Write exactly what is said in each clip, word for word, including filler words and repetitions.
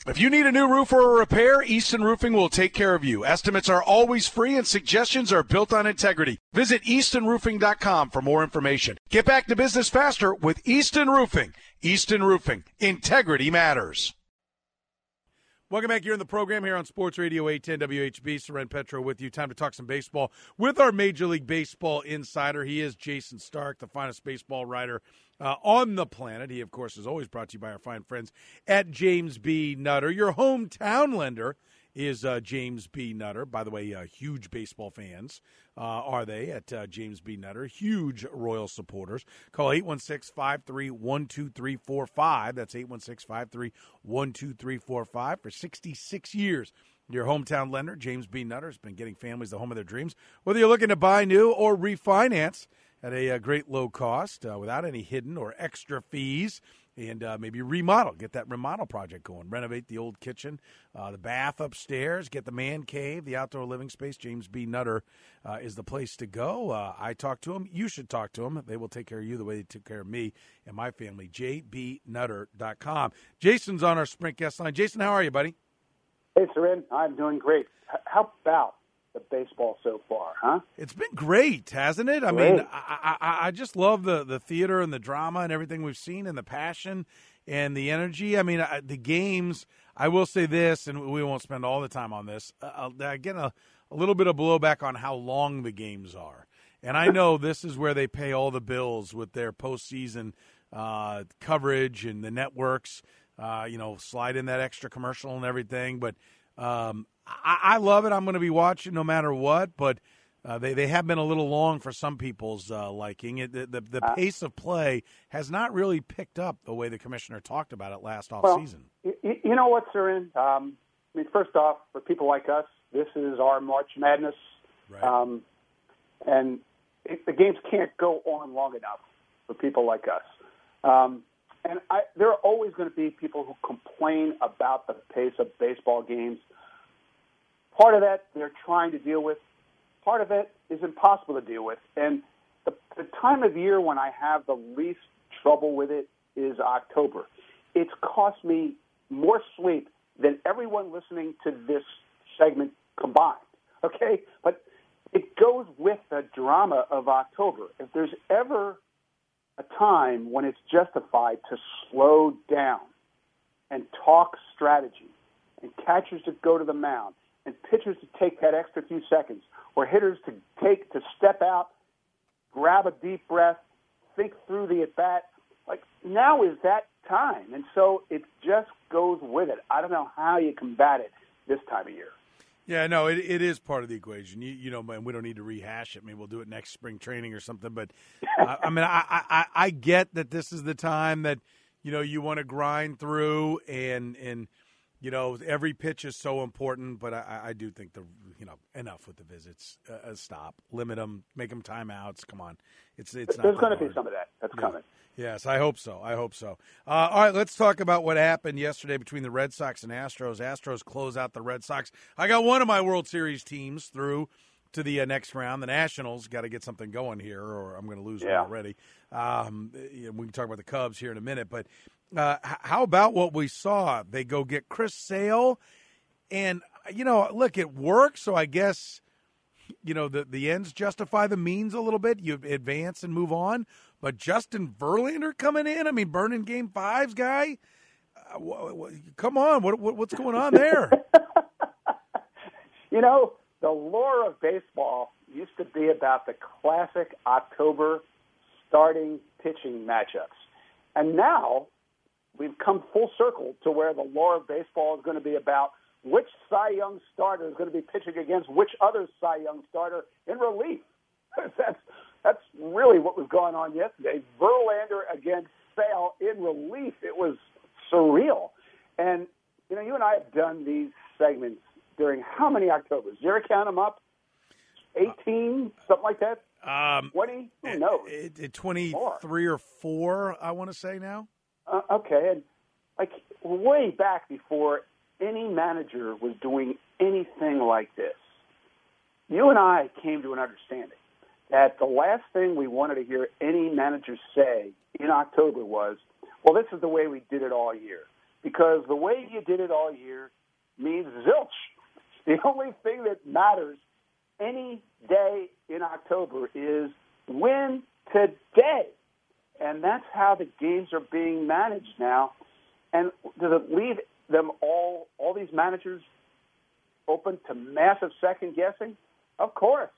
If you need a new roof or a repair, Easton Roofing will take care of you. Estimates are always free and suggestions are built on integrity. Visit easton roofing dot com for more information. Get back to business faster with Easton Roofing. Easton Roofing. Integrity matters. Welcome back here in the program here on Sports Radio eight ten W H B. Soren Petro with you. Time to talk some baseball with our Major League Baseball insider. He is Jayson Stark, the finest baseball writer uh, on the planet. He, of course, is always brought to you by our fine friends at James B. Nutter. Your hometown lender is uh, James B. Nutter. By the way, uh, huge baseball fans uh, are they at uh, James B. Nutter. Huge Royal supporters. Call eight one six, five three one, two three four five. That's eight one six, five three one, two three four five. For sixty-six years, your hometown lender, James B. Nutter, has been getting families the home of their dreams. Whether you're looking to buy new or refinance at a, a great low cost uh, without any hidden or extra fees, and uh, maybe remodel, get that remodel project going. Renovate the old kitchen, uh, the bath upstairs, get the man cave, the outdoor living space. James B. Nutter uh, is the place to go. Uh, I talked to him. You should talk to him. They will take care of you the way they took care of me and my family. j b nutter dot com. Jason's on our Sprint guest line. Jason, how are you, buddy? Hey, Soren. I'm doing great. H- how about the baseball so far, huh? It's been great, hasn't it? I great. mean, I, I I just love the, the theater and the drama and everything we've seen and the passion and the energy. I mean, I, the games, I will say this, and we won't spend all the time on this. Uh, I get a, a little bit of blowback on how long the games are. And I know this is where they pay all the bills with their postseason uh, coverage and the networks, uh, you know, slide in that extra commercial and everything. But um I, I love it. I'm going to be watching no matter what, but uh, they, they have been a little long for some people's uh, liking. It, the the, the uh, pace of play has not really picked up the way the commissioner talked about it last offseason. Well, you, you know what, Soren? Um, I mean, first off, for people like us, this is our March Madness. Right. Um, and it, the games can't go on long enough for people like us. Um, and I, there are always going to be people who complain about the pace of baseball games. Part of that they're trying to deal with. Part of it is impossible to deal with. And the, the time of year when I have the least trouble with it is October. It's cost me more sleep than everyone listening to this segment combined. Okay? But it goes with the drama of October. If there's ever a time when it's justified to slow down and talk strategy and catchers to go to the mound, and pitchers to take that extra few seconds, or hitters to take to step out, grab a deep breath, think through the at-bat. Like, now is that time. And so it just goes with it. I don't know how you combat it this time of year. Yeah, no, it it is part of the equation. You, you know, man, we don't need to rehash it. Maybe we'll do it next spring training or something. But, uh, I mean, I, I, I get that this is the time that, you know, you want to grind through and and – you know, every pitch is so important, but I, I do think the you know enough with the visits. Uh, stop, limit them, make them timeouts. Come on, it's it's not. There's going to be some of that. That's yeah. coming. Yes, I hope so. I hope so. Uh, all right, let's talk about what happened yesterday between the Red Sox and Astros. Astros close out the Red Sox. I got one of my World Series teams through to the uh, next round. The Nationals got to get something going here, or I'm going to lose yeah. one already. Um, we can talk about the Cubs here in a minute, but. Uh, how about what we saw? They go get Chris Sale, and, you know, look, it works, so I guess, you know, the, the ends justify the means a little bit. You advance and move on. But Justin Verlander coming in, I mean, burning game fives guy, uh, wh- wh- come on, what, what what's going on there? You know, the lore of baseball used to be about the classic October starting pitching matchups. And now we've come full circle to where the lore of baseball is going to be about which Cy Young starter is going to be pitching against which other Cy Young starter in relief. that's that's really what was going on yesterday. Verlander against Sale in relief. It was surreal. And, you know, you and I have done these segments during how many Octobers? Did you ever count them up? eighteen, something like that? Um, twenty? Who knows? It, it, twenty-three or four, I want to say now. Uh, okay, and like way back before any manager was doing anything like this, you and I came to an understanding that the last thing we wanted to hear any manager say in October was, well, this is the way we did it all year. because the way you did it all year means zilch. The only thing that matters any day in October is win today. And that's how the games are being managed now. And does it leave them all, all these managers open to massive second guessing? Of course.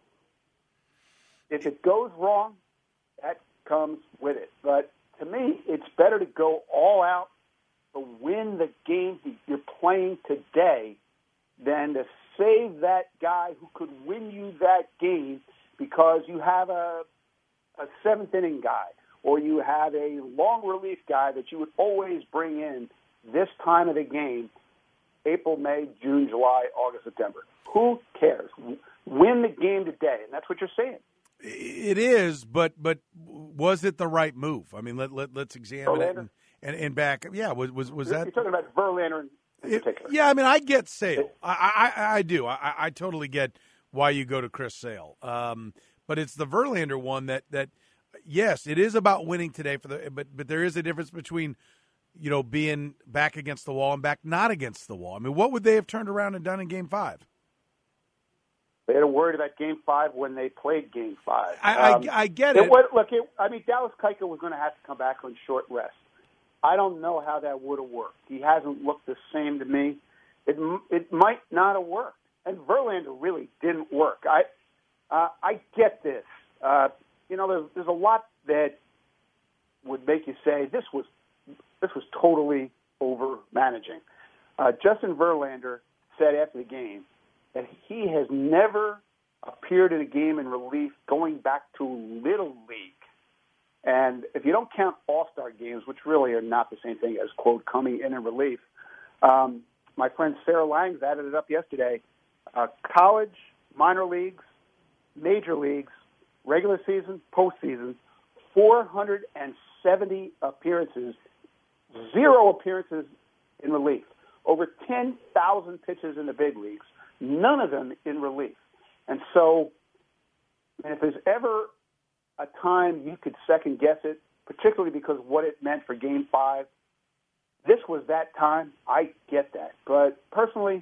If it goes wrong, that comes with it. But to me, it's better to go all out to win the game that you're playing today than to save that guy who could win you that game because you have a, a seventh inning guy or you have a long relief guy that you would always bring in this time of the game, April, May, June, July, August, September. Who cares? Win the game today, and that's what you're saying. It is, but but was it the right move? I mean, let, let, let's examine Verlander? it and, and, and back. Yeah, was was, was you're, that? You're talking about Verlander in it, particular. Yeah, I mean, I get Sale. I, I, I do. I, I totally get why you go to Chris Sale. Um, but it's the Verlander one that, that, yes, it is about winning today. For the but but there is a difference between, you know, being back against the wall and back not against the wall. I mean, what would they have turned around and done in Game Five? They had a worried about Game Five when they played Game Five. I, um, I, I get it. it was, look, it, I mean, Dallas Keuchel was going to have to come back on short rest. I don't know how that would have worked. He hasn't looked the same to me. It it might not have worked. And Verlander really didn't work. I uh, I get this. Uh, you know, there's, there's a lot that would make you say this was this was totally over managing. Uh, Justin Verlander said after the game that he has never appeared in a game in relief going back to Little League. And if you don't count all-star games, which really are not the same thing as, quote, coming in in relief, um, my friend Sarah Langs added it up yesterday. Uh, college, minor leagues, major leagues, regular season, postseason, four hundred seventy appearances, zero appearances in relief, over ten thousand pitches in the big leagues, none of them in relief. And so if there's ever a time you could second guess it, particularly because of what it meant for Game five, this was that time. I get that. But personally,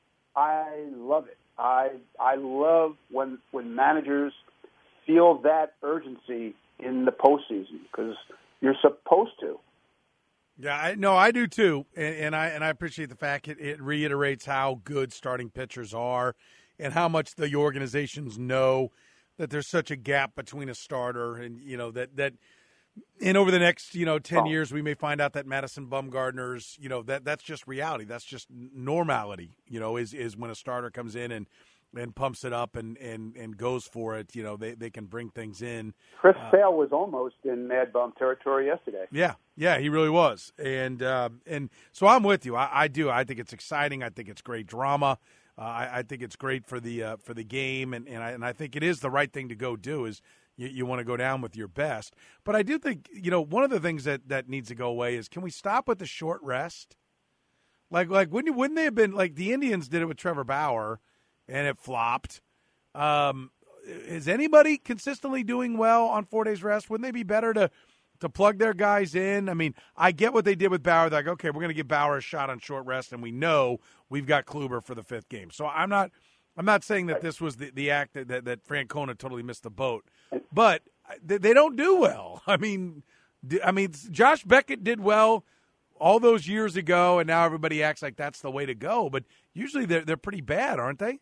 I love it. I I love when when managers feel that urgency in the postseason because you're supposed to. Yeah, I, no, I do too, and, and I and I appreciate the fact it, it reiterates how good starting pitchers are, and how much the organizations know that there's such a gap between a starter, and you know that that, and over the next you know ten oh. years we may find out that Madison Bumgarner's you know that that's just reality, that's just normality. You know, is is when a starter comes in and. and pumps it up and, and, and goes for it, you know, they, they can bring things in. Chris uh, Sale was almost in Mad Bum territory yesterday. Yeah, yeah, he really was. And uh, and so I'm with you. I, I do. I think it's exciting. I think it's great drama. Uh, I, I think it's great for the uh, for the game, and, and, I, and I think it is the right thing to go do is you, you want to go down with your best. But I do think, you know, one of the things that, that needs to go away is can we stop with the short rest? Like, like wouldn't, wouldn't they have been, like the Indians did it with Trevor Bauer, and it flopped. Um, is anybody consistently doing well on four days rest? Wouldn't they be better to to plug their guys in? I mean, I get what they did with Bauer. They're like, okay, we're going to give Bauer a shot on short rest, and we know we've got Kluber for the fifth game. So I'm not I'm not saying that this was the, the act that, that, that Francona totally missed the boat, but they, they don't do well. I mean, I mean, Josh Beckett did well all those years ago, and now everybody acts like that's the way to go. But usually they're they're pretty bad, aren't they?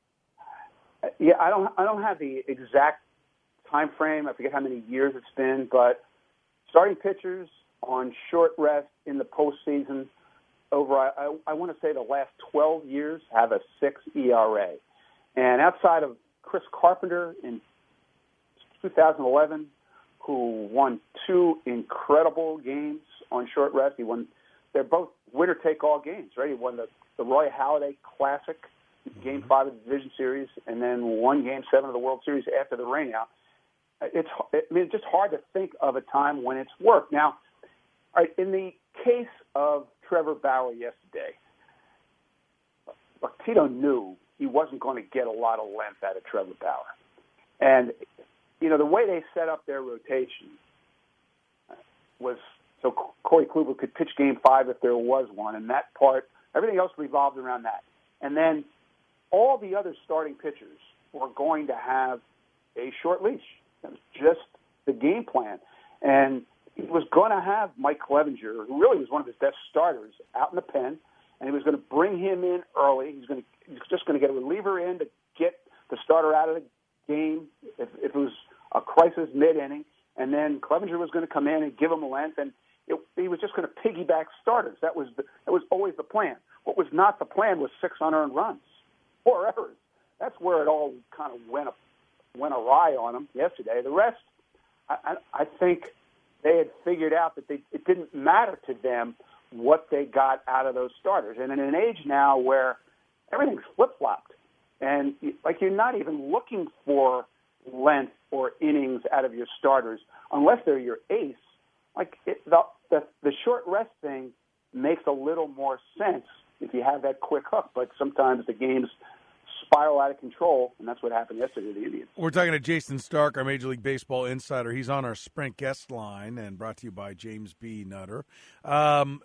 Yeah, I don't. I don't have the exact time frame. I forget how many years it's been, but starting pitchers on short rest in the postseason over, I, I want to say, the last twelve years have a six E R A, and outside of Chris Carpenter in two thousand eleven, who won two incredible games on short rest, he won. They're both winner take all games, right? He won the the Roy Halladay Classic. Game five of the Division Series, and then one Game seven of the World Series after the rainout. It's, I mean, it's just hard to think of a time when it's worked. Now, all right, in the case of Trevor Bauer yesterday, Tito knew he wasn't going to get a lot of length out of Trevor Bauer. And, you know, the way they set up their rotation was so Corey Kluber could pitch Game Five if there was one, and that part, everything else revolved around that. And then all the other starting pitchers were going to have a short leash. That was just the game plan. And he was going to have Mike Clevenger, who really was one of his best starters, out in the pen, and he was going to bring him in early. He's going to he's just going to get a reliever in to get the starter out of the game if, if it was a crisis mid-inning, and then Clevenger was going to come in and give him a length, and it, he was just going to piggyback starters. That was the, that was always the plan. What was not the plan was six unearned runs, four errors. That's where it all kind of went went awry on him yesterday. The rest, I, I, I think they had figured out that they, it didn't matter to them what they got out of those starters. And in an age now where everything's flip-flopped, and like you're not even looking for length or innings out of your starters unless they're your ace. Like it, the, the the short rest thing makes a little more sense if you have that quick hook, but sometimes the games spiral out of control, and that's what happened yesterday to the Indians. We're talking to Jason Stark, our Major League Baseball insider. He's on our Sprint guest line and brought to you by James B. Nutter. Um,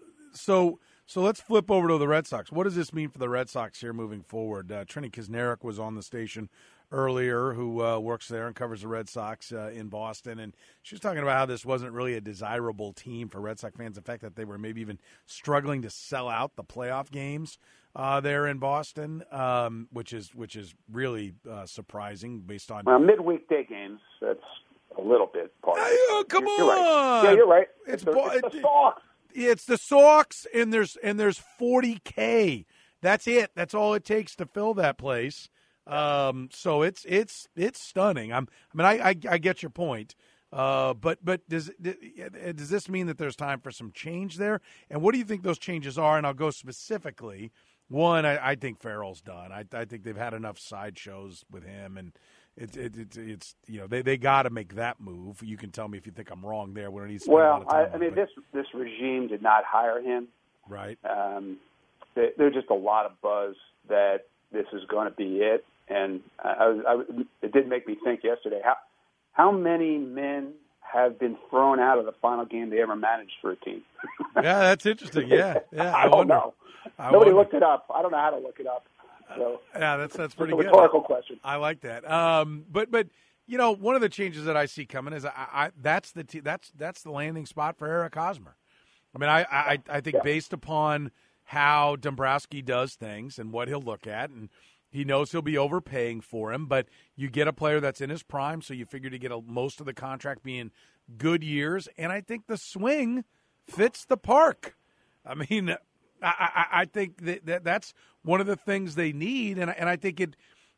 so so let's flip over to the Red Sox. What does this mean for the Red Sox here moving forward? Uh, Trini Kisnarek was on the station earlier, who uh, works there and covers the Red Sox uh, in Boston, and she was talking about how this wasn't really a desirable team for Red Sox fans. The fact that they were maybe even struggling to sell out the playoff games uh, there in Boston, um, which is which is really uh, surprising based on well, midweek day games. That's a little bit part of it. Oh, come you're, on, you're right. Yeah, you're right. It's, it's, the, bo- it's the Sox. It's the Sox, and there's and there's forty K. That's it. That's all it takes to fill that place. Um, so it's it's it's stunning. I'm, I mean, I, I, I get your point, uh, but but does does this mean that there's time for some change there? And what do you think those changes are? And I'll go specifically. One, I, I think Farrell's done. I, I think they've had enough sideshows with him, and it's it, it, it's you know they, they got to make that move. You can tell me if you think I'm wrong there. We don't need to spend well, a lot of time I, I mean, this this regime did not hire him. Right. Um, there, there's just a lot of buzz that this is going to be it. And I was, I, it did make me think yesterday, how how many men have been thrown out of the final game they ever managed for a team? Yeah, that's interesting. Yeah, yeah. I, I don't wonder. know. I Nobody wonder. looked it up. I don't know how to look it up. So yeah, that's that's pretty it's a good. rhetorical question. I like that. Um, but but you know, one of the changes that I see coming is I, I that's the t- that's that's the landing spot for Eric Hosmer. I mean, I I, I think yeah. based upon how Dombrowski does things and what he'll look at, and he knows he'll be overpaying for him, but you get a player that's in his prime, so you figure to get a, most of the contract being good years, and I think the swing fits the park. I mean, I, I, I think that, that that's one of the things they need, and, and I think it,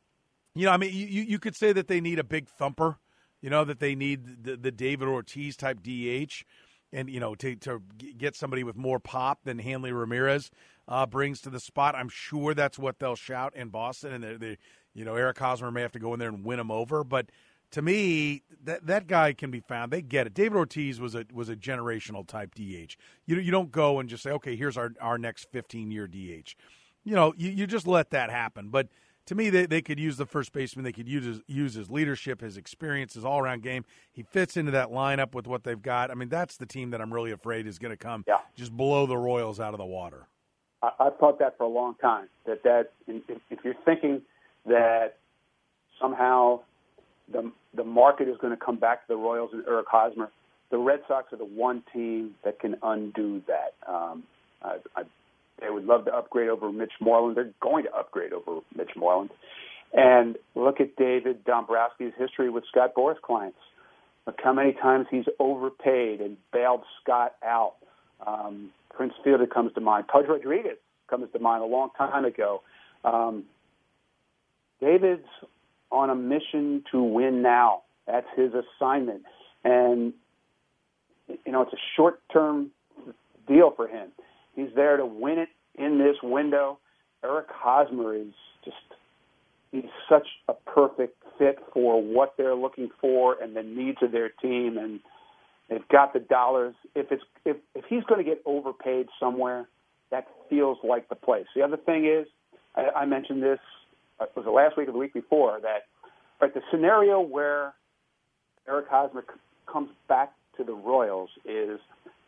you know, I mean, you, you could say that they need a big thumper, you know, that they need the, the David Ortiz type D H, and, you know, to, to get somebody with more pop than Hanley Ramirez uh, brings to the spot. I'm sure that's what they'll shout in Boston, and they, they, you know, Eric Hosmer may have to go in there and win him over. But to me, that that guy can be found. They get it. David Ortiz was a was a generational type D H. You you don't go and just say, okay, here's our, our next fifteen year D H. You know, you, you just let that happen. But to me, they, they could use the first baseman. They could use his, use his leadership, his experience, his all-around game. He fits into that lineup with what they've got. I mean, that's the team that I'm really afraid is going to come yeah. just blow the Royals out of the water. I, I've thought that for a long time, that, that if, if you're thinking that somehow the, the market is going to come back to the Royals and Eric Hosmer, the Red Sox are the one team that can undo that. Um, I, I They would love to upgrade over Mitch Moreland. They're going to upgrade over Mitch Moreland. And look at David Dombrowski's history with Scott Boras clients. Look how many times he's overpaid and bailed Scott out. Um, Prince Fielder comes to mind. Pudge Rodriguez comes to mind a long time ago. Um, David's on a mission to win now. That's his assignment. And, you know, it's a short-term deal for him. He's there to win it in this window. Eric Hosmer is just, he's such a perfect fit for what they're looking for and the needs of their team. And they've got the dollars. If it's if, if he's going to get overpaid somewhere, that feels like the place. The other thing is, I, I mentioned this, uh, was it last week or the week before, that right, the scenario where Eric Hosmer c- comes back to the Royals is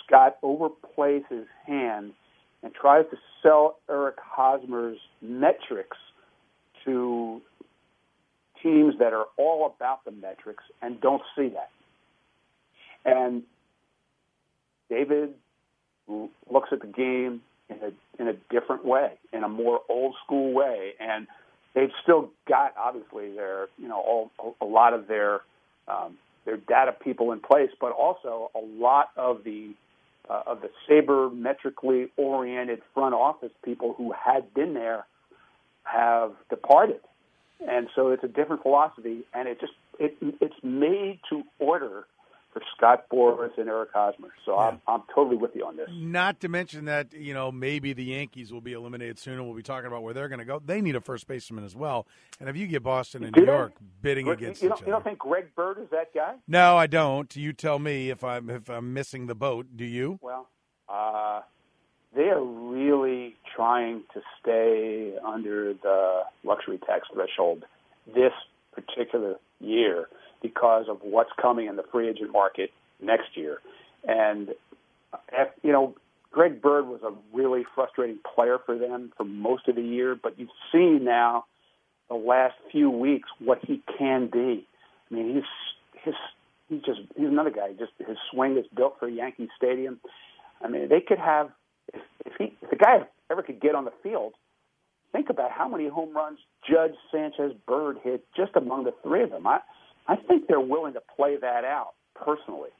Scott overplays his hand and tries to sell Eric Hosmer's metrics to teams that are all about the metrics and don't see that. And David looks at the game in a in a different way, in a more old school way, and they've still got obviously their you know all, a lot of their um, their data people in place, but also a lot of the uh, of the sabermetrically oriented front office people who had been there have departed, and so it's a different philosophy, and it just it it's made to order for Scott Boras and Eric Hosmer. So yeah. I'm I'm totally with you on this. Not to mention that, you know, maybe the Yankees will be eliminated soon, and we'll be talking about where they're going to go. They need a first baseman as well. And if you get Boston and Do New they? York bidding Greg, against you each don't, other. You don't think Greg Bird is that guy? No, I don't. You tell me if I'm if I'm missing the boat. Do you? Well, uh, they are really trying to stay under the luxury tax threshold this particular year, because of what's coming in the free agent market next year. And, you know, Greg Bird was a really frustrating player for them for most of the year, but you've seen now the last few weeks what he can be. I mean, he's his he's just he's another guy. Just his swing is built for Yankee Stadium. I mean, they could have if, if he if the guy ever could get on the field. Think about how many home runs Judge, Sanchez, Bird hit just among the three of them. I, I think they're willing to play that out personally.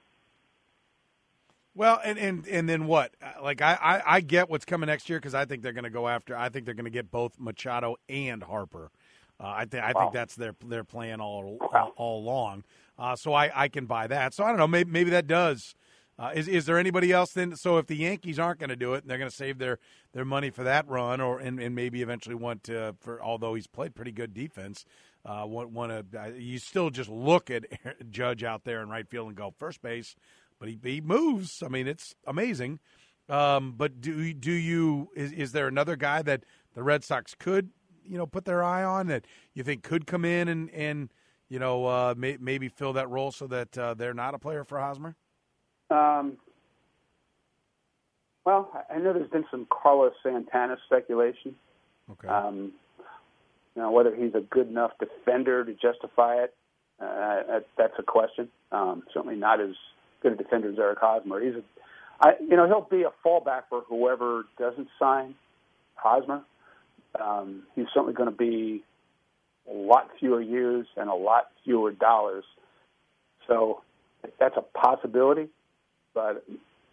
Well, and, and, and then what? Like, I, I, I get what's coming next year because I think they're going to go after – I think they're going to get both Machado and Harper. Uh, I, th- I wow. think that's their their plan all all, wow. all along. Uh, so I, I can buy that. So I don't know. Maybe, maybe that does. Uh, is is there anybody else then? So if the Yankees aren't going to do it and they're going to save their, their money for that run, or and, and maybe eventually want to, for although he's played pretty good defense, uh, want, want to uh, you still just look at Judge out there in right field and go first base, but he he moves. I mean, it's amazing. Um, but do do you is is there another guy that the Red Sox could you know put their eye on that you think could come in and and you know uh, may, maybe fill that role so that uh, they're not a player for Hosmer? Um, well, I know there's been some Carlos Santana speculation. Okay. Um, you know, whether he's a good enough defender to justify it, uh, that, that's a question. Um, certainly not as good a defender as Eric Hosmer. He's, a, I, you know, he'll be a fallback for whoever doesn't sign Hosmer. Um, he's certainly going to be a lot fewer years and a lot fewer dollars. So that's a possibility. But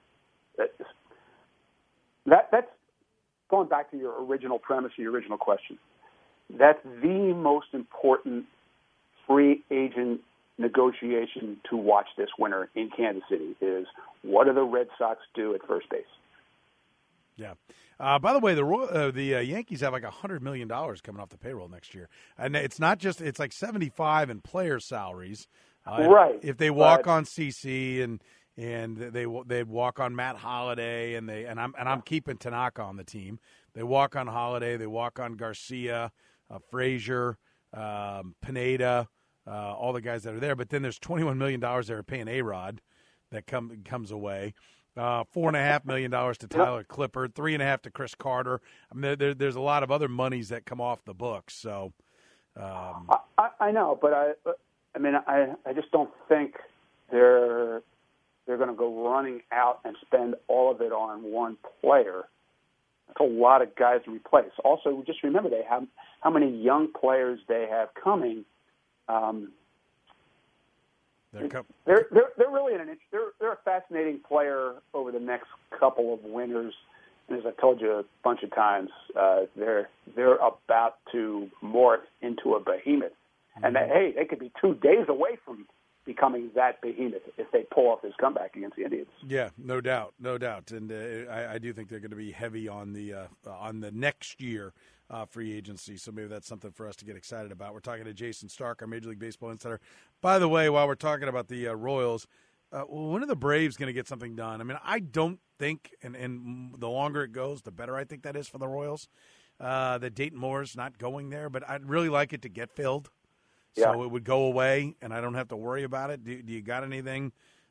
that, that's going back to your original premise, your original question. That's the most important free agent negotiation to watch this winter in Kansas City is what do the Red Sox do at first base? Yeah. Uh, by the way, the uh, the uh, Yankees have like one hundred million dollars coming off the payroll next year. And it's not just – it's like seventy-five in player salaries. Uh, right. If, if they walk on C C and – And they they walk on Matt Holliday, and they and I'm and I'm keeping Tanaka on the team. They walk on Holliday, they walk on Garcia, uh, Frazier, um, Pineda, uh, all the guys that are there. But then there's twenty-one million dollars they're paying A-Rod that come comes away. Uh, four and a half million dollars to Tyler Clippard, three and a half to Chris Carter. I mean, there, there's a lot of other monies that come off the books. So, um, I, I know, but I I mean I I just don't think they're. They're going to go running out and spend all of it on one player. That's a lot of guys to replace. Also, just remember they have how many young players they have coming. Um, they're, co- they're they're they're really in an they're they're a fascinating player over the next couple of winters. And as I told you a bunch of times, uh, they're they're about to morph into a behemoth. Mm-hmm. And they, hey, they could be two days away from becoming that behemoth if they pull off this comeback against the Indians. Yeah, no doubt, no doubt, and uh, I, I do think they're going to be heavy on the uh, on the next year uh, free agency. So maybe that's something for us to get excited about. We're talking to Jason Stark, our Major League Baseball insider. By the way, while we're talking about the uh, Royals, uh, when are the Braves going to get something done? I mean, I don't think, and, and the longer it goes, the better I think that is for the Royals. Uh, that Dayton Moore's not going there, but I'd really like it to get filled. So yeah. it would go away, and I don't have to worry about it. Do, do you got anything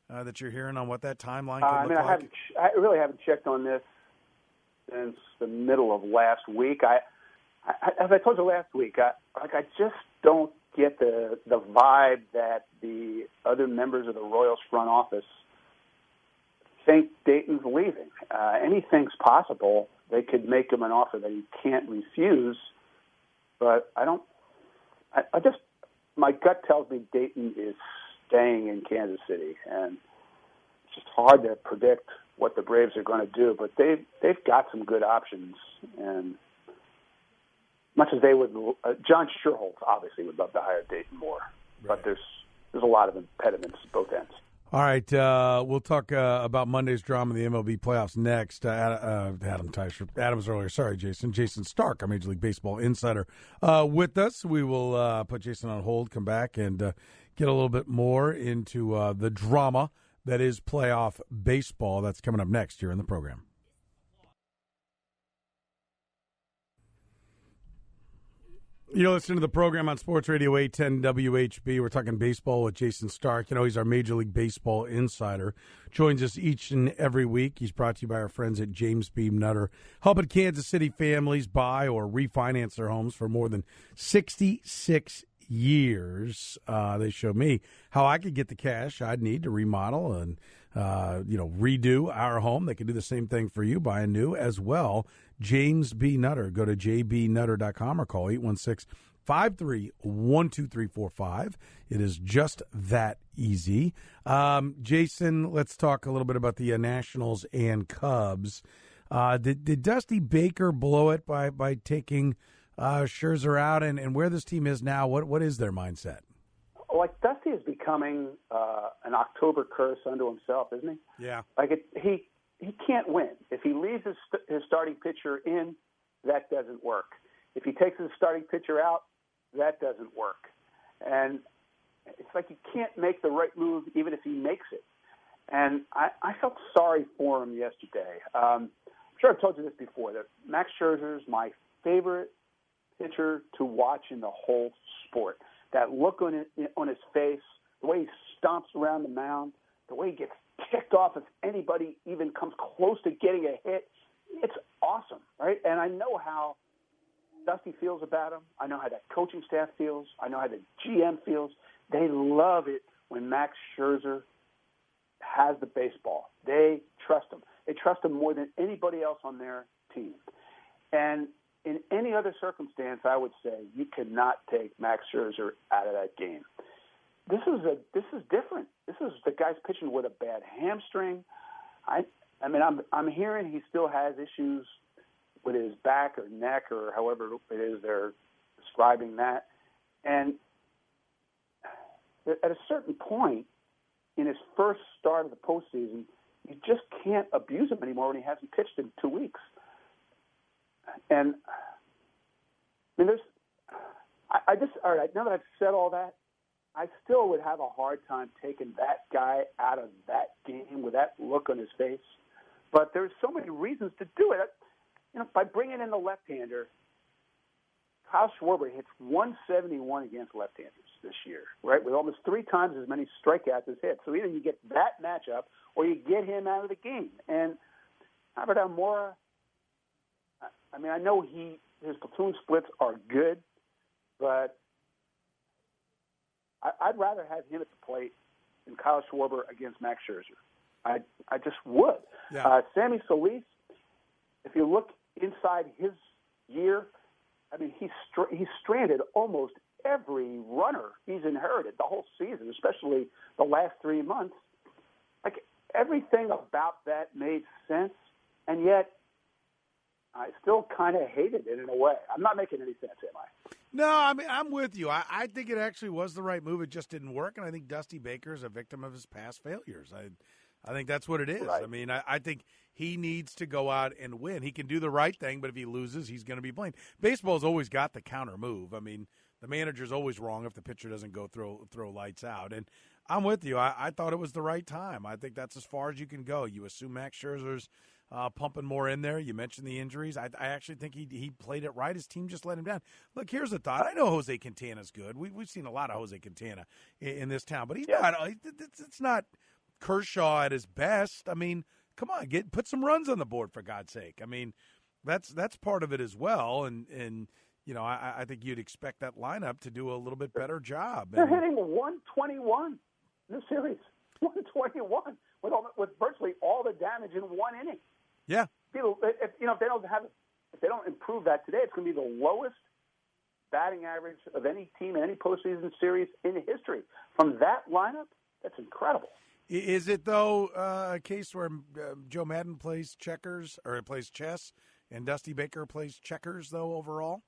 uh, that you're hearing on what that timeline Uh, could I look mean, I like? haven't. I really haven't checked on this since the middle of last week. I, I as I told you last week, I, like I just don't get the the vibe that the other members of the Royals front office think Dayton's leaving. Uh, anything's possible. They could make him an offer that he can't refuse, but I don't. I, I just my gut tells me Dayton is staying in Kansas City, and it's just hard to predict what the Braves are going to do. But they've they've got some good options, and much as they would, uh, John Schuerholz obviously would love to hire Dayton Moore, right. But there's there's a lot of impediments at both ends. All right, uh, we'll talk uh, about Monday's drama in the M L B playoffs next. Uh, uh, Adam Teicher, Adams earlier. Sorry, Jason. Jason Stark, our Major League Baseball insider, uh, with us. We will uh, put Jason on hold, come back, and uh, get a little bit more into uh, the drama that is playoff baseball. That's coming up next here in the program. You're listening to the program on Sports Radio eight ten W H B. We're talking baseball with Jason Stark. You know, he's our Major League Baseball insider. Joins us each and every week. He's brought to you by our friends at James Beam Nutter, helping Kansas City families buy or refinance their homes for more than sixty-six years. Uh, they show me how I could get the cash I'd need to remodel and, uh, you know, redo our home. They can do the same thing for you, buying new as well. James B. Nutter. Go to j b nutter dot com or call eight one six, five three one, two three four five. It is just that easy. Um, Jason, let's talk a little bit about the uh, Nationals and Cubs. Uh, did, did Dusty Baker blow it by, by taking uh, Scherzer out, and, and where this team is now? What What is their mindset? Like, Dusty is becoming uh, an October curse unto himself, isn't he? Yeah. Like, it, he he can't win. If he leaves his, his starting pitcher in, that doesn't work. If he takes his starting pitcher out, that doesn't work. And it's like you can't make the right move even if he makes it. And I, I felt sorry for him yesterday. Um, I'm sure I've told you this before, that Max Scherzer is my favorite pitcher to watch in the whole sport. That look on his, on his face, the way he stomps around the mound, the way he gets ticked off if anybody even comes close to getting a hit, it's awesome, right? And I know how Dusty feels about him. I know how that coaching staff feels. I know how the G M feels. They love it when Max Scherzer has the baseball. They trust him. They trust him more than anybody else on their team. And in any other circumstance, I would say you cannot take Max Scherzer out of that game. This is a this is different. This is the guy's pitching with a bad hamstring. I I mean I'm I'm hearing he still has issues with his back or neck or however it is they're describing that. And at a certain point in his first start of the postseason, you just can't abuse him anymore when he hasn't pitched in two weeks. And I mean, there's I, I just all right. Now that I've said all that, I still would have a hard time taking that guy out of that game with that look on his face. But there's so many reasons to do it. You know, by bringing in the left-hander, Kyle Schwarber hits one seventy-one against left-handers this year, right, with almost three times as many strikeouts as hits. So either you get that matchup or you get him out of the game. And Albert Almora, I mean, I know he his platoon splits are good, but I, I'd rather have him at the plate than Kyle Schwarber against Max Scherzer. I I just would. Yeah. Uh, Sammy Solis, if you look inside his year, I mean, he's str- he's stranded almost every runner he's inherited the whole season, especially the last three months. Like, everything about that made sense, and yet I still kind of hated it in a way. I'm not making any sense, am I? No, I mean, I'm with you. I, I think it actually was the right move. It just didn't work, and I think Dusty Baker is a victim of his past failures. I I think that's what it is. Right. I mean, I, I think he needs to go out and win. He can do the right thing, but if he loses, he's going to be blamed. Baseball's always got the counter move. I mean, the manager's always wrong if the pitcher doesn't go throw throw lights out. And I'm with you. I, I thought it was the right time. I think that's as far as you can go. You assume Max Scherzer's uh, pumping more in there. You mentioned the injuries. I, I actually think he he played it right. His team just let him down. Look, here's the thought. I know Jose Quintana's good. We, we've seen a lot of Jose Quintana in, in this town, but he's yeah. not. It's, it's not Kershaw at his best. I mean, come on, get put some runs on the board for God's sake. I mean, that's that's part of it as well. And and you know, I, I think you'd expect that lineup to do a little bit better job. They're and, hitting one twenty-one in the series. one twenty-one with all, with virtually all the damage in one inning. Yeah. People, if, you know, if they don't have, if they don't improve that today, it's going to be the lowest batting average of any team in any postseason series in history. From that lineup, that's incredible. Is it, though, uh, a case where uh, Joe Madden plays checkers or plays chess and Dusty Baker plays checkers, though, overall?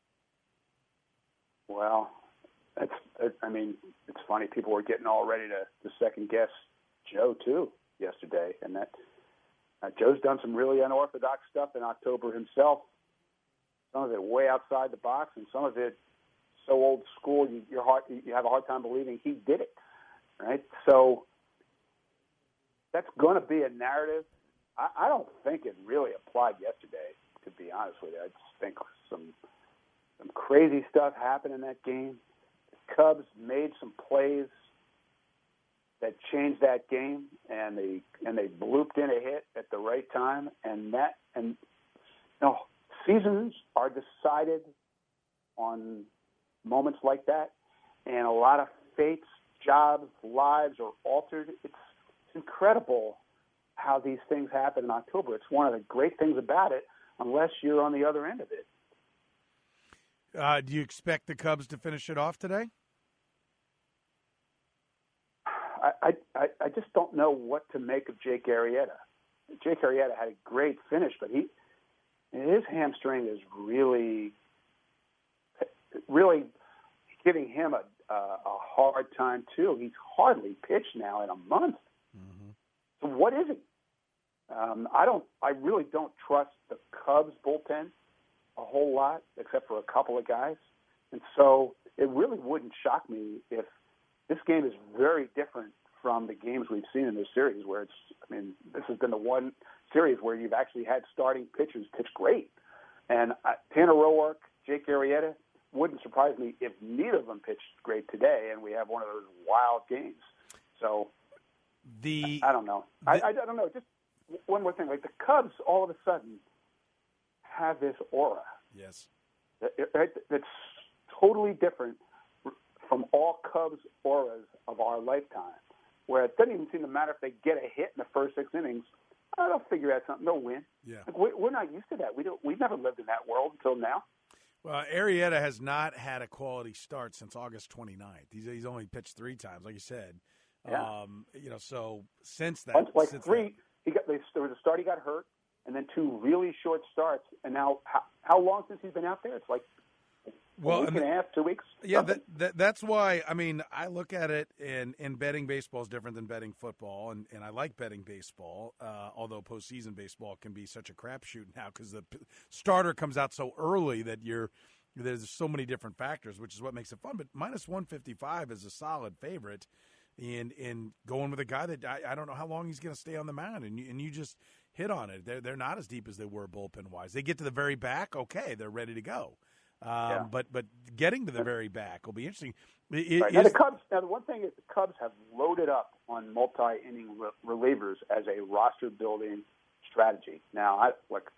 Well, that's, I mean, it's funny. People were getting all ready to, to second-guess Joe, too, yesterday. And that uh, Joe's done some really unorthodox stuff in October himself. Some of it way outside the box, and some of it so old school you, you're hard, you have a hard time believing he did it, right? So that's going to be a narrative. I, I don't think it really applied yesterday, to be honest with you. I just think some some crazy stuff happened in that game. The Cubs made some plays that changed that game, and they and they blooped in a hit at the right time, and that and you know, seasons are decided on moments like that, and a lot of fates, jobs, lives are altered. It's, it's incredible how these things happen in October. It's one of the great things about it, unless you're on the other end of it. Uh, do you expect the Cubs to finish it off today? I, I, I just don't know what to make of Jake Arrieta. Jake Arrieta had a great finish, but he his hamstring is really, really giving him a, a, a hard time, too. He's hardly pitched now in a month. Mm-hmm. So what is he? Um, I don't. I really don't trust the Cubs bullpen a whole lot, except for a couple of guys. And so it really wouldn't shock me if this game is very different from the games we've seen in this series, where it's, I mean, this has been the one series where you've actually had starting pitchers pitch great. And uh, Tanner Roark, Jake Arrieta, wouldn't surprise me if neither of them pitched great today, and we have one of those wild games. So the I don't know. The, I, I don't know. Just one more thing. Like the Cubs, all of a sudden, have this aura. Yes. That, that's totally different from all Cubs auras of our lifetime, where it doesn't even seem to matter if they get a hit in the first six innings. Oh, they'll figure out something. They'll win. Yeah. Like, we, we're not used to that. We don't. We've never lived in that world until now. Well, Arrieta has not had a quality start since August twenty-ninth. He's, he's only pitched three times, like you said. Yeah. Um, you know, so since that, Once, like since three, that, he got. They, there was a start. He got hurt, and then two really short starts. And now, how, how long since he's been out there? It's like well, a week and, and a half, two weeks. Yeah, that, that, that's why. I mean, I look at it, and, and betting baseball is different than betting football, and, and I like betting baseball. Uh, although postseason baseball can be such a crapshoot now because the p- starter comes out so early that you're there's so many different factors, which is what makes it fun. But minus one fifty-five is a solid favorite, and and going with a guy that I, I don't know how long he's going to stay on the mound, and you, and you just hit on it. They're they're not as deep as they were bullpen wise. They get to the very back, okay, they're ready to go. Um, yeah. But but getting to the very back will be interesting. It, right. Now the Cubs. Now the one thing is the Cubs have loaded up on multi-inning re- relievers as a roster-building strategy. Now I look.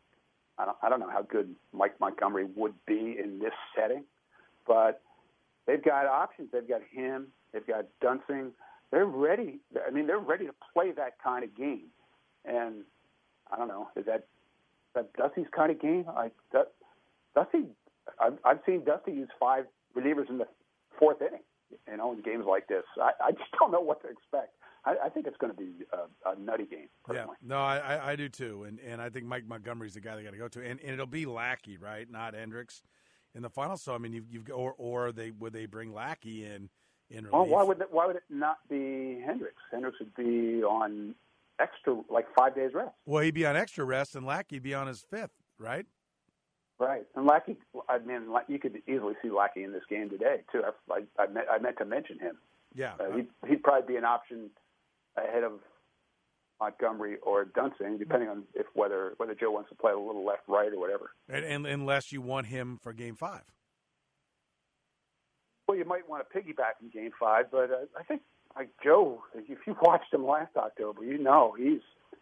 I don't, I don't know how good Mike Montgomery would be in this setting, but they've got options. They've got him. They've got Dunsing. They're ready. I mean, they're ready to play that kind of game. And I don't know, is that is that Dusty's kind of game? I that, Dusty. I've, I've seen Dusty use five relievers in the fourth inning, you know, in games like this. I, I just don't know what to expect. I, I think it's going to be a, a nutty game, personally. Yeah, no, I, I do too, and and I think Mike Montgomery's the guy they got to go to, and, and it'll be Lackey, right, not Hendricks, in the final. So I mean, you've, you've or or they would they bring Lackey in in relief? Well, why would it, why would it not be Hendricks? Hendricks would be on extra, like five days rest. Well, he'd be on extra rest, and Lackey'd be on his fifth, right? Right, and Lackey. I mean, you could easily see Lackey in this game today too. I, I, I, meant, I meant to mention him. Yeah, uh, he'd, he'd probably be an option ahead of Montgomery or Dunsing, depending on if whether whether Joe wants to play a little left, right, or whatever. And, and unless you want him for Game Five. Well, you might want to piggyback in Game Five, but uh, I think like Joe, if you watched him last October, you know he's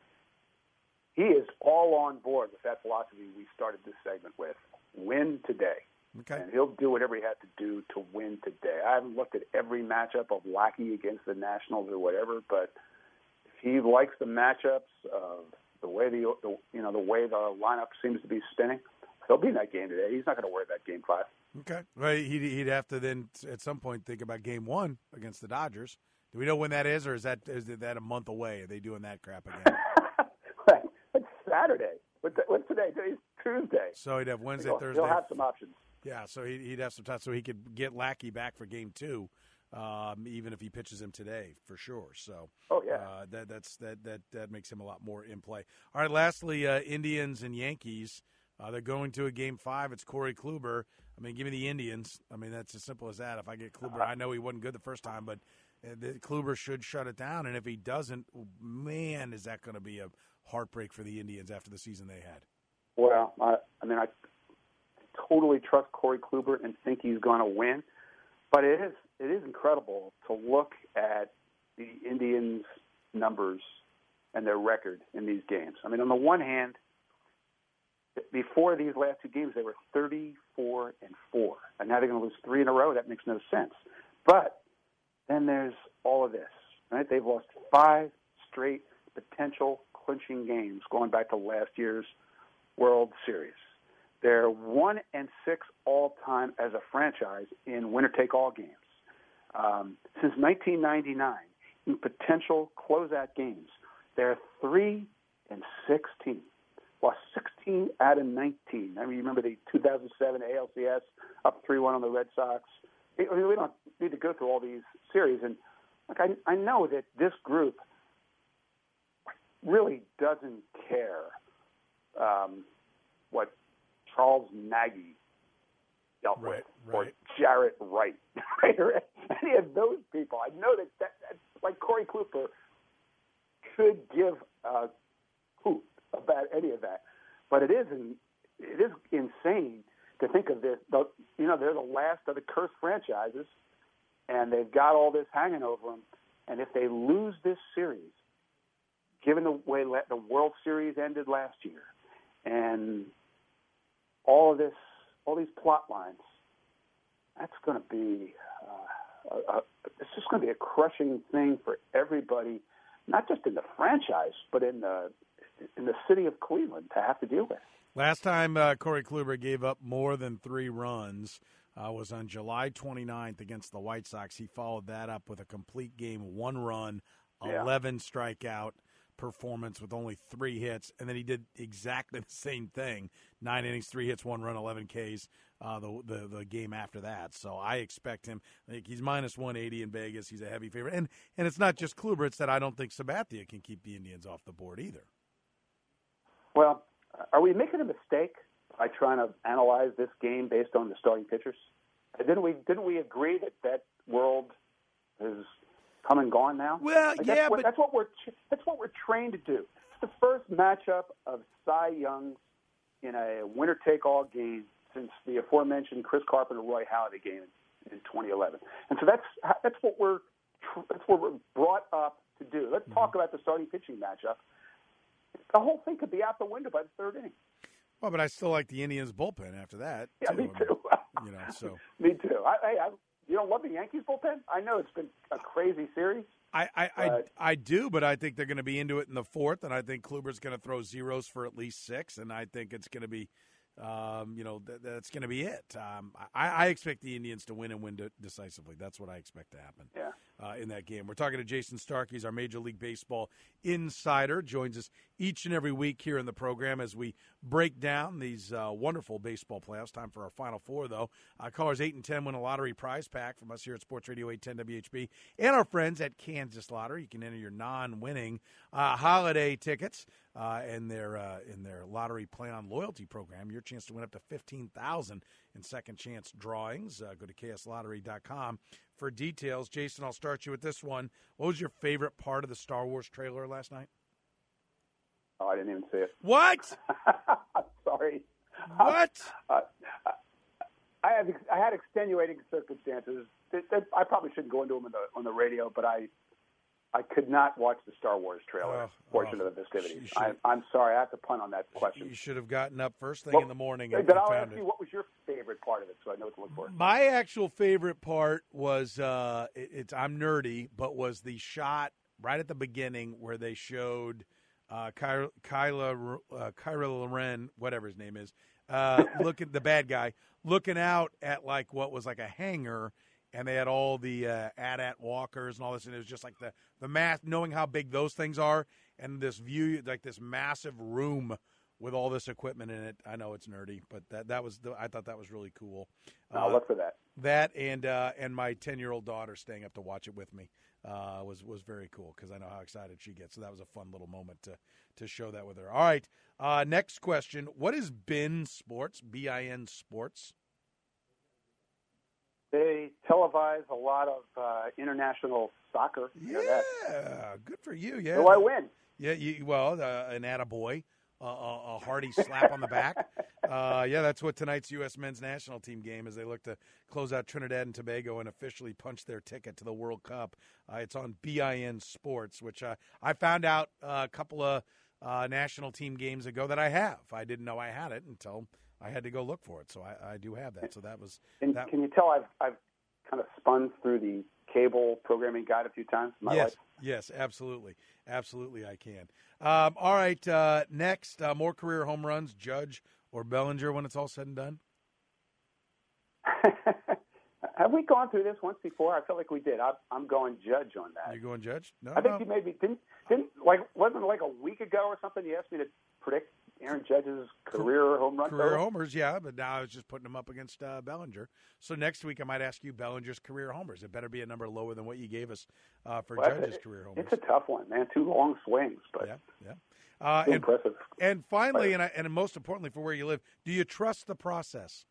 he is all on board with that philosophy we started this segment with: win today. Okay. And he'll do whatever he has to do to win today. I haven't looked at every matchup of Lackey against the Nationals or whatever, but if he likes the matchups of the way the, the you know the way the lineup seems to be spinning, he'll be in that game today. He's not going to worry about Game Five. Okay. Well, he'd, he'd have to then at some point think about Game One against the Dodgers. Do we know when that is, or is that is that a month away? Are they doing that crap again? It's Saturday. What's, what's today? Today's Tuesday. So he'd have Wednesday, he'll, Thursday. He'll have some options. Yeah, so he'd, he'd have some time, so he could get Lackey back for Game Two, um, even if he pitches him today, for sure. So, oh yeah, uh, that that's that that that makes him a lot more in play. All right, lastly, uh, Indians and Yankees. Uh, they're going to a Game Five. It's Corey Kluber. I mean, give me the Indians. I mean, that's as simple as that. If I get Kluber, I know he wasn't good the first time, but uh, the, Kluber should shut it down. And if he doesn't, man, is that going to be a heartbreak for the Indians after the season they had? Well, I, I mean, I totally trust Corey Kluber and think he's going to win. But it is it is incredible to look at the Indians' numbers and their record in these games. I mean, on the one hand, before these last two games, they were thirty-four and four, and now they're going to lose three in a row. That makes no sense. But then there's all of this, right? They've lost five straight potential clinching games going back to last year's World Series. They're one and six all time as a franchise in winner-take-all games. Um, since nineteen ninety-nine, in potential closeout games, they're three and sixteen. Lost sixteen out of nineteen. I mean, you remember the two thousand seven A L C S up three one on the Red Sox. I mean, we don't need to go through all these series. And like, I, I know that this group really doesn't care um, what Charles Nagy dealt right, with, right. or Jarrett Wright, right? or any of those people. I know that, that, that like Corey Kluber should give a hoot about any of that, but it is it is insane to think of this. The, you know, they're the last of the cursed franchises, and they've got all this hanging over them. And if they lose this series, given the way the World Series ended last year, and all of this, all these plot lines, that's going to be uh, a, a, it's just going to be a crushing thing for everybody, not just in the franchise, but in the in the city of Cleveland to have to deal with. Last time uh, Corey Kluber gave up more than three runs uh, was on July twenty-ninth against the White Sox. He followed that up with a complete game, one run, eleven yeah. strikeout performance with only three hits, and then he did exactly the same thing: nine innings, three hits, one run, eleven Ks. Uh, the, the the game after that. So I expect him. I think he's minus one eighty in Vegas. He's a heavy favorite, and and it's not just Kluber. It's that I don't think Sabathia can keep the Indians off the board either. Well, are we making a mistake by trying to analyze this game based on the starting pitchers? Didn't we didn't we agree that that world is come and gone now? Well, like yeah, that's what, but that's what we're that's what we're trained to do. It's the first matchup of Cy Youngs in a winner-take-all game since the aforementioned Chris Carpenter Roy Halladay game in twenty eleven, and so that's that's what we're that's what we're brought up to do. Let's mm-hmm. talk about the starting pitching matchup. The whole thing could be out the window by the third inning. Well, but I still like the Indians bullpen after that. Yeah, too. me too. I mean, you know, so me too. I, I, I, you don't love the Yankees bullpen? I know it's been a crazy series. I, I, I, I do, but I think they're going to be into it in the fourth, and I think Kluber's going to throw zeros for at least six, and I think it's going to be, um, you know, th- that's going to be it. Um, I, I expect the Indians to win and win de- decisively. That's what I expect to happen. Yeah. Uh, in that game. We're talking to Jason Stark. He's our Major League Baseball insider. Joins us each and every week here in the program as we break down these uh, wonderful baseball playoffs. Time for our Final Four, though. Uh, callers eight and ten win a lottery prize pack from us here at Sports Radio eight ten W H B and our friends at Kansas Lottery. You can enter your non-winning uh, holiday tickets uh, in their uh, in their lottery play on loyalty program. Your chance to win up to fifteen thousand dollars in second chance drawings. Uh, go to K S lottery dot com for details. Jason, I'll start you with this one. What was your favorite part of the Star Wars trailer last night? Oh, I didn't even see it. What? I'm sorry. What? Uh, I have I had extenuating circumstances. That, that, I probably shouldn't go into them on the, on the radio, but I I could not watch the Star Wars trailer oh, portion oh, of the festivities. should, I, I'm sorry, I have to punt on that question. You should have gotten up first thing well, in the morning and, but and I'll found ask it. you, what was your favorite part of it, so I know what to look for? My actual favorite part was uh, it, it's I'm nerdy, but was the shot right at the beginning where they showed uh, Kyla Kyla uh, Kylo Ren, whatever his name is, uh, looking the bad guy looking out at like what was like a hangar. And they had all the uh, A T A T walkers and all this, and it was just like the the mass, knowing how big those things are, and this view, like this massive room with all this equipment in it. I know it's nerdy, but that that was the, I thought that was really cool. I'll uh, look for that. That and uh, and my ten year old daughter staying up to watch it with me uh, was was very cool because I know how excited she gets. So that was a fun little moment to to show that with her. All right, uh, next question: what is B I N Sports? B I N Sports. They televise a lot of uh, international soccer. You know Yeah, that. good for you. Yeah. Do I win? Yeah, you, well, uh, an attaboy, uh, a, a hearty slap on the back. Uh, yeah, that's what tonight's U S men's national team game is. They look to close out Trinidad and Tobago and officially punch their ticket to the World Cup. Uh, it's on B I N Sports, which uh, I found out uh, a couple of uh, national team games ago that I have. I didn't know I had it until I had to go look for it, so I, I do have that. So that was. And that, can you tell I've I've kind of spun through the cable programming guide a few times in my yes, life? Yes, absolutely, absolutely, I can. Um, all right, uh, next, uh, more career home runs, Judge or Bellinger when it's all said and done. Have we gone through this once before? I feel like we did. I, I'm going Judge on that. You're going Judge? No, I think no. you maybe didn't didn't like wasn't it like a week ago or something? You asked me to predict Aaron Judge's career home run Career total? homers, yeah, but now I was just putting him up against uh, Bellinger. So next week I might ask you Bellinger's career homers. It better be a number lower than what you gave us uh, for well, Judge's it, career homers. It's a tough one, man. Two long swings, but yeah, yeah. Uh, and, impressive. And finally, and, I, and most importantly for where you live, do you trust the process?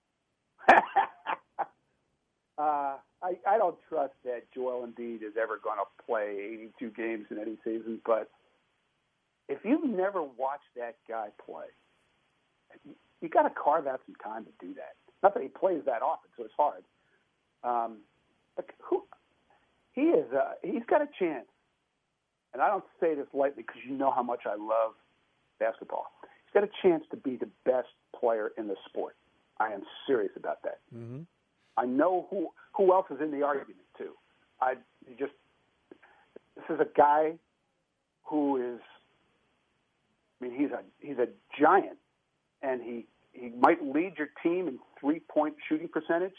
Uh, I, I don't trust that Joel Embiid is ever going to play eighty-two games in any season, but if you've never watched that guy play, you got to carve out some time to do that. Not that he plays that often, so it's hard. Um, but who, he is, uh, he's got a chance, and I don't say this lightly because you know how much I love basketball. He's got a chance to be the best player in the sport. I am serious about that. Mm-hmm. I know who who else is in the argument too. I you just this is a guy who is. I mean, he's a he's a giant, and he he might lead your team in three point shooting percentage.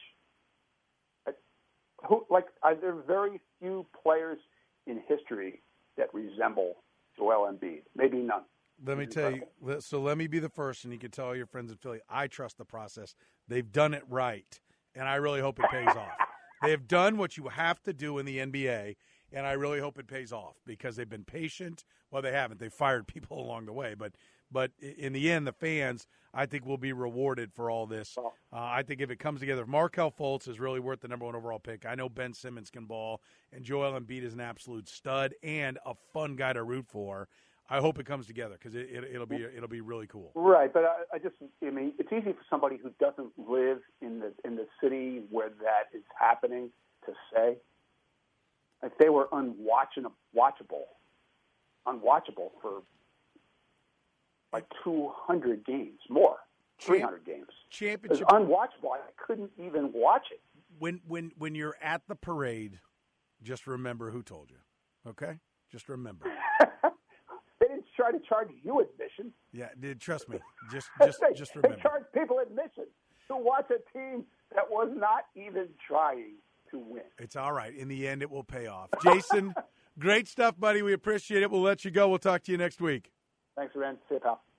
Who like are there very few players in history that resemble Joel Embiid? Maybe none. Let me He's tell incredible. you. So let me be the first, and you can tell all your friends in Philly. I trust the process. They've done it right. And I really hope it pays off. They have done what you have to do in the N B A, and I really hope it pays off because they've been patient. Well, they haven't. They've fired people along the way. But but in the end, the fans, I think, will be rewarded for all this. Uh, I think if it comes together, if Markelle Fultz is really worth the number one overall pick, I know Ben Simmons can ball, and Joel Embiid is an absolute stud and a fun guy to root for. I hope it comes together because it, it, it'll be it'll be really cool. Right, but I, I just I mean it's easy for somebody who doesn't live in the in the city where that is happening to say. If they were unwatchable, watchable, unwatchable for like two hundred games, more, three hundred games. Championship. It's unwatchable. I couldn't even watch it. When when when you're at the parade, just remember who told you. Okay, just remember. They didn't try to charge you admission. Yeah, dude, trust me. Just just they, just remember. They charged people admission to watch a team that was not even trying to win. It's all right. In the end, it will pay off. Jason, great stuff, buddy. We appreciate it. We'll let you go. We'll talk to you next week. Thanks, Ren. See you, pal.